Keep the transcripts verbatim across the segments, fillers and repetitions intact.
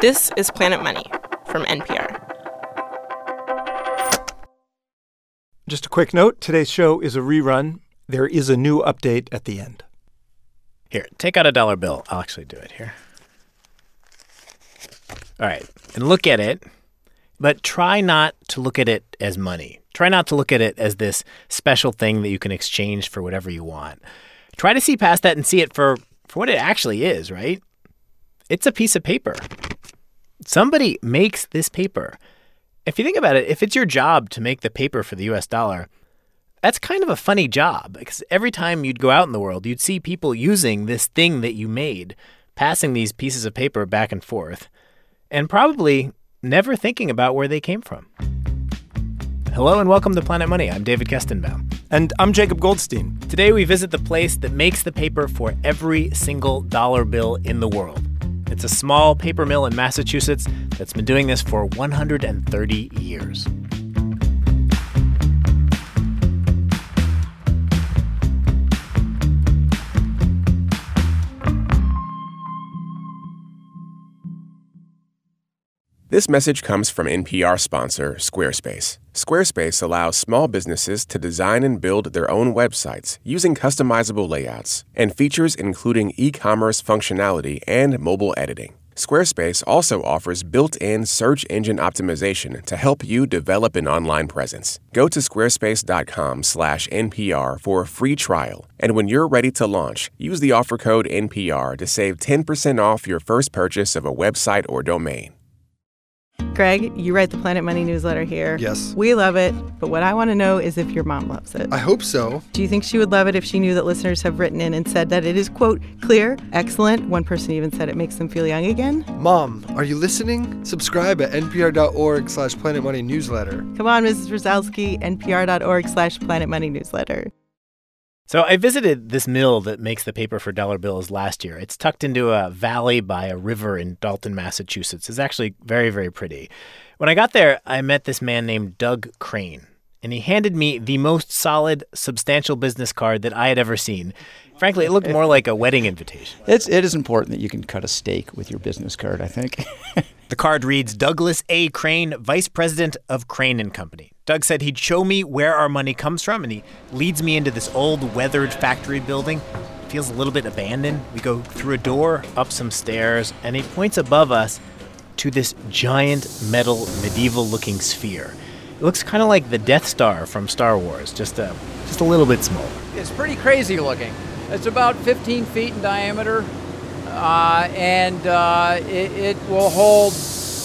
This is Planet Money from N P R. Just a quick note, today's show is a rerun. There is a new update at the end. Here, take out a dollar bill. I'll actually do it here. All right, and look at it, but try not to look at it as money. Try not to look at it as this special thing that you can exchange for whatever you want. Try to see past that and see it for, for what it actually is, right? It's a piece of paper. Somebody makes this paper. If you think about it, if it's your job to make the paper for the U S dollar, that's kind of a funny job, because every time you'd go out in the world, you'd see people using this thing that you made, passing these pieces of paper back and forth, and probably never thinking about where they came from. Hello and welcome to Planet Money. I'm David Kestenbaum. And I'm Jacob Goldstein. Today we visit the place that makes the paper for every single dollar bill in the world. It's a small paper mill in Massachusetts that's been doing this for one hundred thirty years. This message comes from N P R sponsor Squarespace. Squarespace allows small businesses to design and build their own websites using customizable layouts and features including e-commerce functionality and mobile editing. Squarespace also offers built-in search engine optimization to help you develop an online presence. Go to squarespace.com slash NPR for a free trial. And when you're ready to launch, use the offer code N P R to save ten percent off your first purchase of a website or domain. Greg, you write the Planet Money newsletter here. Yes. We love it, but what I want to know is if your mom loves it. I hope so. Do you think she would love it if she knew that listeners have written in and said that it is, quote, clear, excellent? One person even said it makes them feel young again. Mom, are you listening? Subscribe at npr.org slash Planet Money newsletter. Come on, Missus Rosalski, npr.org slash Planet Money newsletter. So I visited this mill that makes the paper for dollar bills last year. It's tucked into a valley by a river in Dalton, Massachusetts. It's actually very, very pretty. When I got there, I met this man named Doug Crane, and he handed me the most solid, substantial business card that I had ever seen. Frankly, it looked more like a wedding invitation. It's, it is important that you can cut a steak with your business card, I think. The card reads, Douglas A. Crane, Vice President of Crane and Company. Doug said he'd show me where our money comes from, and he leads me into this old, weathered factory building. It feels a little bit abandoned. We go through a door, up some stairs, and he points above us to this giant metal medieval-looking sphere. It looks kind of like the Death Star from Star Wars, just a, just a little bit smaller. It's pretty crazy looking. It's about fifteen feet in diameter, uh, and uh, it, it will hold,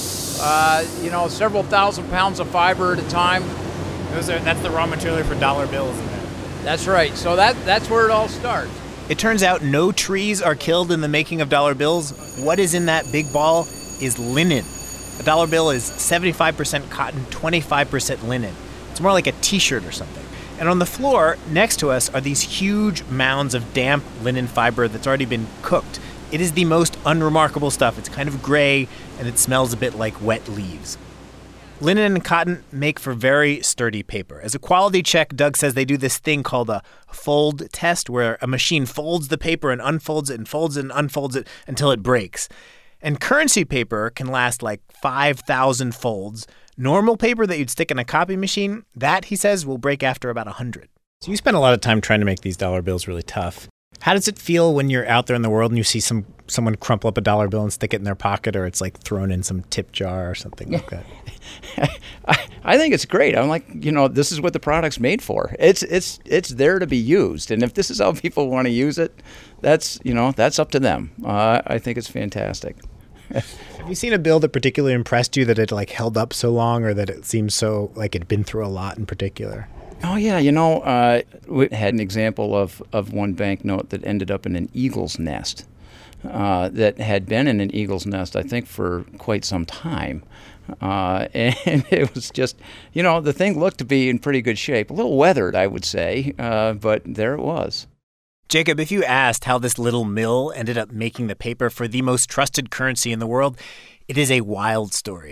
uh, you know, several thousand pounds of fiber at a time. Those are, that's the raw material for dollar bills, isn't it? That's right. So that that's where it all starts. It turns out no trees are killed in the making of dollar bills. What is in that big ball is linen. A dollar bill is seventy-five percent cotton, twenty-five percent linen. It's more like a T-shirt or something. And on the floor next to us are these huge mounds of damp linen fiber that's already been cooked. It is the most unremarkable stuff. It's kind of gray, and it smells a bit like wet leaves. Linen and cotton make for very sturdy paper. As a quality check, Doug says they do this thing called a fold test, where a machine folds the paper and unfolds it and folds it and unfolds it until it breaks. And currency paper can last like five thousand folds. Normal paper that you'd stick in a copy machine, that, he says, will break after about one hundred. So you spend a lot of time trying to make these dollar bills really tough. How does it feel when you're out there in the world and you see some someone crumple up a dollar bill and stick it in their pocket, or it's like thrown in some tip jar or something like that? I, I think it's great. I'm like, you know, this is what the product's made for. It's it's it's there to be used, and if this is how people want to use it, that's you know that's up to them. Uh, I think it's fantastic. Have you seen a bill that particularly impressed you, that it like held up so long, or that it seemed so like it'd been through a lot in particular? Oh, yeah. You know, uh, we had an example of, of one banknote that ended up in an eagle's nest uh, that had been in an eagle's nest, I think, for quite some time. Uh, and it was just, you know, the thing looked to be in pretty good shape. A little weathered, I would say, uh, but there it was. Jacob, if you asked how this little mill ended up making the paper for the most trusted currency in the world, it is a wild story.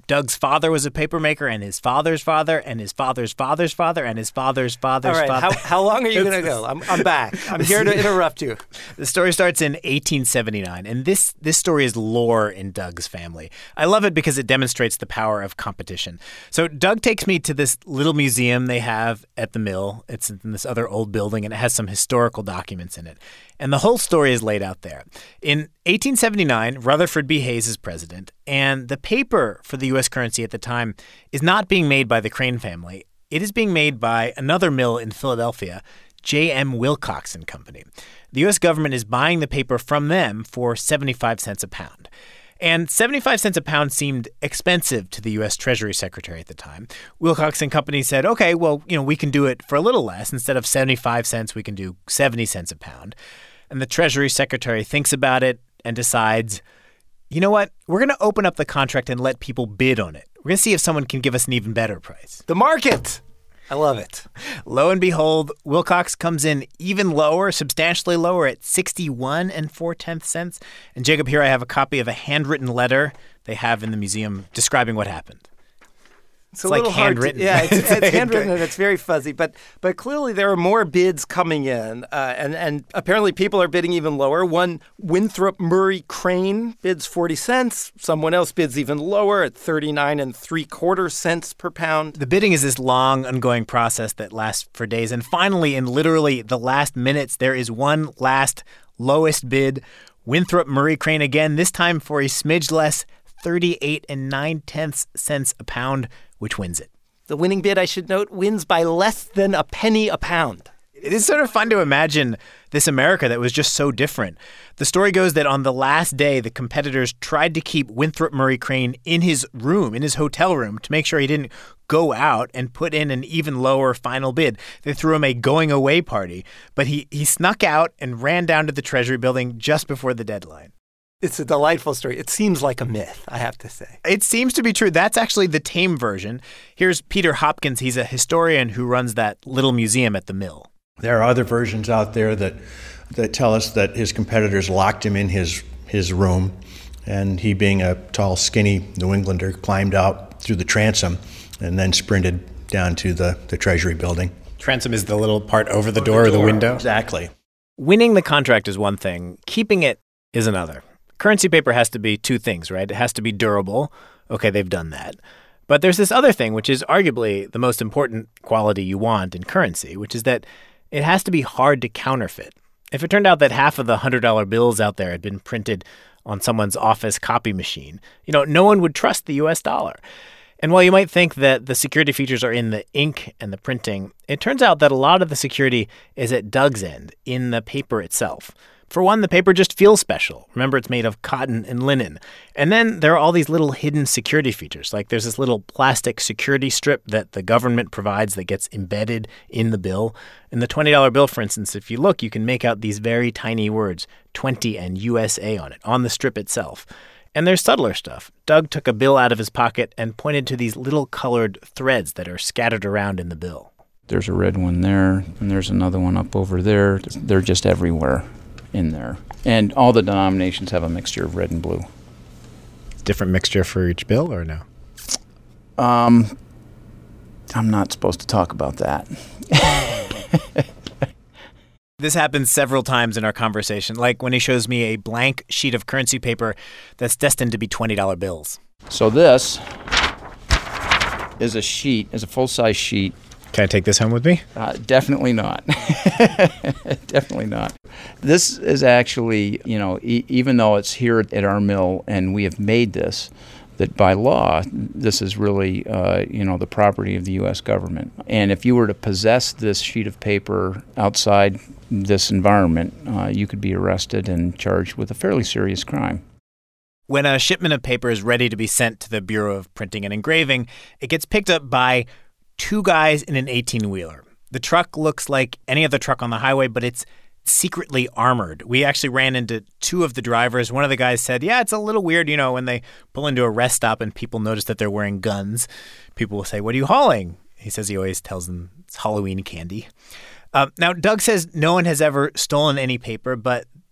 Doug's father was a papermaker, and his father's father, and his father's father's father, and his father's father's All right, father. how, how long are you going to go? I'm, I'm back. I'm here to interrupt you. The story starts in eighteen seventy-nine, and this this story is lore in Doug's family. I love it because it demonstrates the power of competition. So Doug takes me to this little museum they have at the mill. It's in this other old building, and it has some historical documents in it. And the whole story is laid out there. In eighteen seventy-nine, Rutherford B. Hayes is president, and the paper for the U S currency at the time is not being made by the Crane family. It is being made by another mill in Philadelphia, J M. Wilcox and Company. The U S government is buying the paper from them for seventy-five cents a pound. And seventy-five cents a pound seemed expensive to the U S Treasury Secretary at the time. Wilcox and Company said, okay, well, you know, we can do it for a little less. Instead of seventy-five cents, we can do seventy cents a pound. And the Treasury Secretary thinks about it and decides, you know what? We're going to open up the contract and let people bid on it. We're going to see if someone can give us an even better price. The market. I love it. Lo and behold, Wilcox comes in even lower, substantially lower at sixty-one and four-tenths cents. And Jacob, here I have a copy of a handwritten letter they have in the museum describing what happened. It's, It's a like little hard handwritten. To, yeah, it's, it's handwritten and it's very fuzzy. But but clearly there are more bids coming in, uh, and and apparently people are bidding even lower. One Winthrop Murray Crane bids forty cents. Someone else bids even lower at thirty-nine and three quarter cents per pound. The bidding is this long, ongoing process that lasts for days. And finally, in literally the last minutes, there is one last lowest bid. Winthrop Murray Crane again, this time for a smidge less, thirty-eight and nine-tenths cents a pound, which wins it. The winning bid, I should note, wins by less than a penny a pound. It is sort of fun to imagine this America that was just so different. The story goes that on the last day, the competitors tried to keep Winthrop Murray Crane in his room, in his hotel room, to make sure he didn't go out and put in an even lower final bid. They threw him a going-away party, but he, he snuck out and ran down to the Treasury building just before the deadline. It's a delightful story. It seems like a myth, I have to say. It seems to be true. That's actually the tame version. Here's Peter Hopkins. He's a historian who runs that little museum at the mill. There are other versions out there that that tell us that his competitors locked him in his, his room, and he, being a tall, skinny New Englander, climbed out through the transom and then sprinted down to the, the Treasury building. Transom is the little part over the door or the window? Exactly. Winning the contract is one thing. Keeping it is another. Currency paper has to be two things, right? It has to be durable. Okay, they've done that. But there's this other thing, which is arguably the most important quality you want in currency, which is that it has to be hard to counterfeit. If it turned out that half of the one hundred dollar bills out there had been printed on someone's office copy machine, you know, no one would trust the U S dollar. And while you might think that the security features are in the ink and the printing, it turns out that a lot of the security is at Doug's end, in the paper itself. For one, the paper just feels special. Remember, it's made of cotton and linen. And then there are all these little hidden security features. Like there's this little plastic security strip that the government provides that gets embedded in the bill. In the twenty dollar bill, for instance, if you look, you can make out these very tiny words, twenty and U S A on it, on the strip itself. And there's subtler stuff. Doug took a bill out of his pocket and pointed to these little colored threads that are scattered around in the bill. There's a red one there, and there's another one up over there. They're just everywhere in there. And all the denominations have a mixture of red and blue. Different mixture for each bill or no? Um, I'm not supposed to talk about that. This happens several times in our conversation, like when he shows me a blank sheet of currency paper that's destined to be twenty dollar bills. So this is a sheet, is a full-size sheet. Can I take this home with me? Uh, definitely not. Definitely not. This is actually, you know, e- even though it's here at our mill and we have made this, that by law, this is really, uh, you know, the property of the U S government. And if you were to possess this sheet of paper outside this environment, uh, you could be arrested and charged with a fairly serious crime. When a shipment of paper is ready to be sent to the Bureau of Printing and Engraving, it gets picked up by two guys in an eighteen-wheeler. The truck looks like any other truck on the highway, but it's secretly armored. We actually ran into two of the drivers. One of the guys said, yeah, it's a little weird, you know, when they pull into a rest stop and people notice that they're wearing guns. People will say, what are you hauling? He says he always tells them it's Halloween candy. Uh, now, Doug says no one has ever stolen any paper, but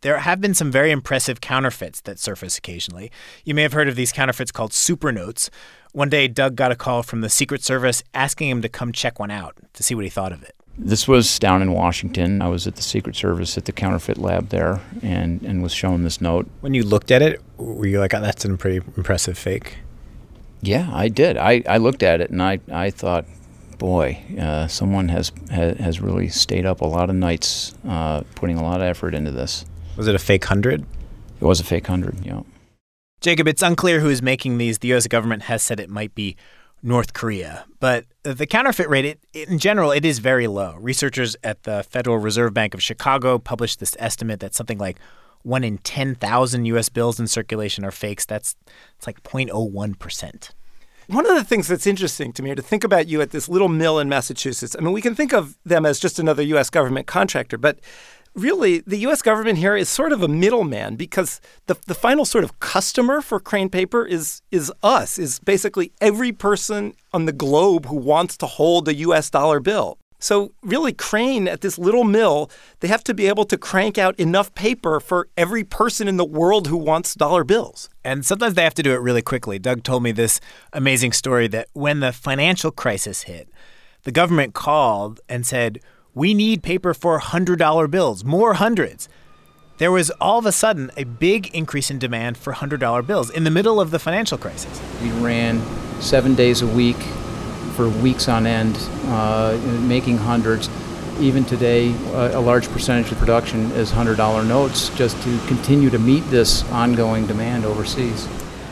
there have been some very impressive counterfeits that surface occasionally. You may have heard of these counterfeits called supernotes. One day, Doug got a call from the Secret Service asking him to come check one out to see what he thought of it. This was down in Washington. I was at the Secret Service at the counterfeit lab there and, and was shown this note. When you looked at it, were you like, oh, that's a pretty impressive fake? Yeah, I did. I, I looked at it and I, I thought, boy, uh, someone has, has has really stayed up a lot of nights uh, putting a lot of effort into this. Was it a fake hundred? It was a fake hundred, yeah. Jacob, it's unclear who is making these. The U S government has said it might be North Korea. But the counterfeit rate, it, in general, it is very low. Researchers at the Federal Reserve Bank of Chicago published this estimate that something like one in ten thousand U S bills in circulation are fakes. That's it's like zero point zero one percent. One of the things that's interesting to me are to think about you at this little mill in Massachusetts. I mean, we can think of them as just another U S government contractor, but really, the U S government here is sort of a middleman because the the final sort of customer for Crane paper is is us, is basically every person on the globe who wants to hold a U S dollar bill. So really, Crane at this little mill, they have to be able to crank out enough paper for every person in the world who wants dollar bills. And sometimes they have to do it really quickly. Doug told me this amazing story that when the financial crisis hit, the government called and said, we need paper for one hundred dollar bills, more hundreds. There was all of a sudden a big increase in demand for one hundred dollar bills in the middle of the financial crisis. We ran seven days a week for weeks on end, uh, making hundreds. Even today, uh, a large percentage of production is one hundred dollar notes just to continue to meet this ongoing demand overseas.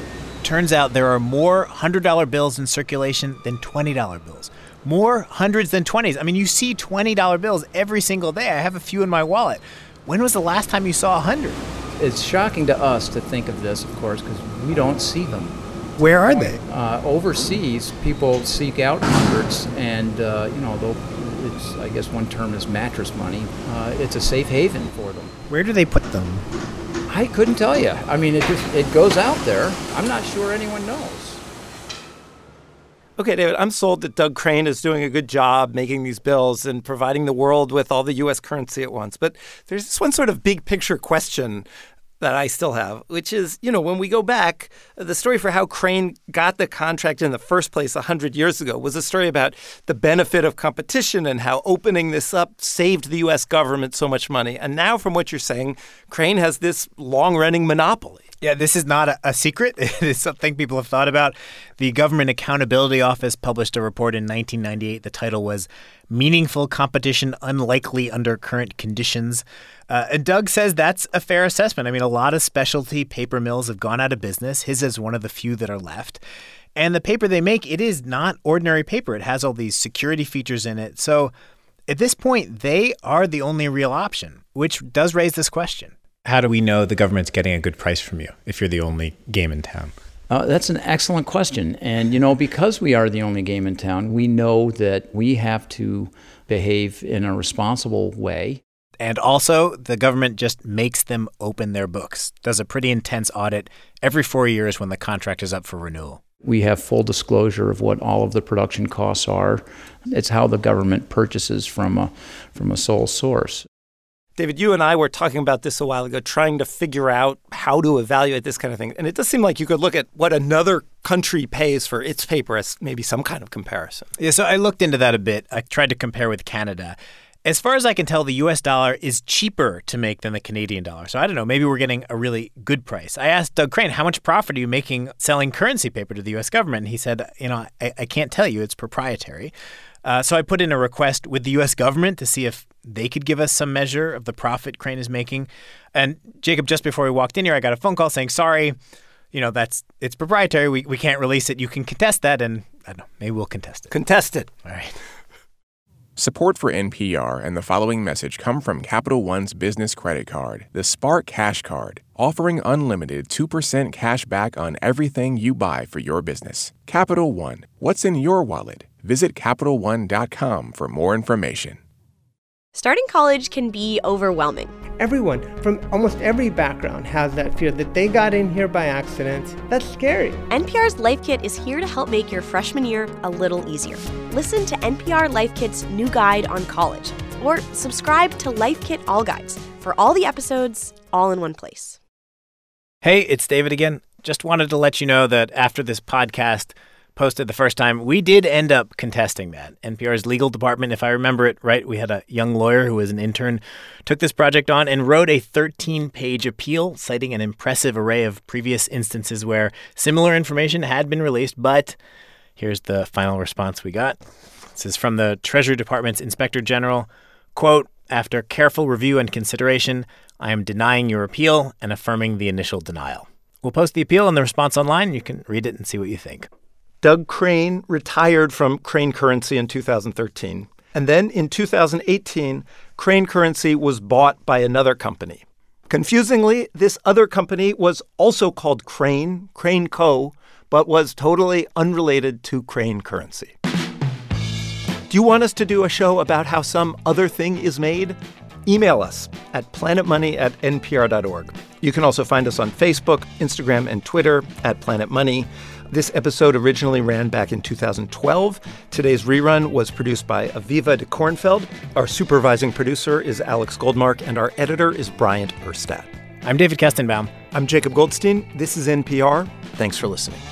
Turns out there are more one hundred dollar bills in circulation than twenty dollar bills. More hundreds than twenties. I mean, you see twenty dollar bills every single day. I have a few in my wallet. When was the last time you saw one hundred? It's shocking to us to think of this, of course, because we don't see them. Where are they? Uh, overseas, people seek out hundreds, and, uh, you know, they'll, it's, I guess one term is mattress money. Uh, it's a safe haven for them. Where do they put them? I couldn't tell you. I mean, it just it goes out there. I'm not sure anyone knows. Okay, David, I'm sold that Doug Crane is doing a good job making these bills and providing the world with all the U S currency at once. But there's this one sort of big picture question that I still have, which is, you know, when we go back, the story for how Crane got the contract in the first place one hundred years ago was a story about the benefit of competition and how opening this up saved the U S government so much money. And now, from what you're saying, Crane has this long-running monopoly. Yeah, this is not a, a secret. It is something people have thought about. The Government Accountability Office published a report in nineteen ninety-eight. The title was Meaningful Competition Unlikely Under Current Conditions. Uh, and Doug says that's a fair assessment. I mean, a lot of specialty paper mills have gone out of business. His is one of the few that are left. And the paper they make, it is not ordinary paper. It has all these security features in it. So at this point, they are the only real option, which does raise this question. How do we know the government's getting a good price from you if you're the only game in town? Uh, that's an excellent question. And, you know, because we are the only game in town, we know that we have to behave in a responsible way. And also, the government just makes them open their books, does a pretty intense audit every four years when the contract is up for renewal. We have full disclosure of what all of the production costs are. It's how the government purchases from a from a sole source. David, you and I were talking about this a while ago, trying to figure out how to evaluate this kind of thing. And it does seem like you could look at what another country pays for its paper as maybe some kind of comparison. Yeah, so I looked into that a bit. I tried to compare with Canada. As far as I can tell, the U S dollar is cheaper to make than the Canadian dollar. So I don't know, maybe we're getting a really good price. I asked Doug Crane, how much profit are you making selling currency paper to the U S government? And he said, you know, I, I can't tell you. It's proprietary. Uh, so I put in a request with the U S government to see if they could give us some measure of the profit Crane is making. And Jacob, just before we walked in here, I got a phone call saying, sorry, you know, that's it's proprietary. We we can't release it. You can contest that. And I don't know, maybe we'll contest it. Contest it. All right. Support for N P R and the following message come from Capital One's business credit card, the Spark Cash Card, offering unlimited two percent cash back on everything you buy for your business. Capital One, what's in your wallet? Visit Capital One dot com for more information. Starting college can be overwhelming. Everyone from almost every background has that fear that they got in here by accident. That's scary. N P R's Life Kit is here to help make your freshman year a little easier. Listen to N P R Life Kit's new guide on college, or subscribe to Life Kit All Guides for all the episodes all in one place. Hey, it's David again. Just wanted to let you know that after this podcast posted the first time, we did end up contesting that. N P R's legal department, if I remember it right, we had a young lawyer who was an intern, took this project on and wrote a thirteen-page appeal citing an impressive array of previous instances where similar information had been released. But here's the final response we got. This is from the Treasury Department's Inspector General. Quote, "After careful review and consideration, I am denying your appeal and affirming the initial denial." We'll post the appeal and the response online. You can read it and see what you think. Doug Crane retired from Crane Currency in two thousand thirteen. And then in two thousand eighteen, Crane Currency was bought by another company. Confusingly, this other company was also called Crane, Crane Co., but was totally unrelated to Crane Currency. Do you want us to do a show about how some other thing is made? Email us at planetmoney at n p r dot org. You can also find us on Facebook, Instagram, and Twitter at Planet Money. This episode originally ran back in two thousand twelve. Today's rerun was produced by Aviva de Kornfeld. Our supervising producer is Alex Goldmark, and our editor is Bryant Urstadt. I'm David Kestenbaum. I'm Jacob Goldstein. This is N P R. Thanks for listening.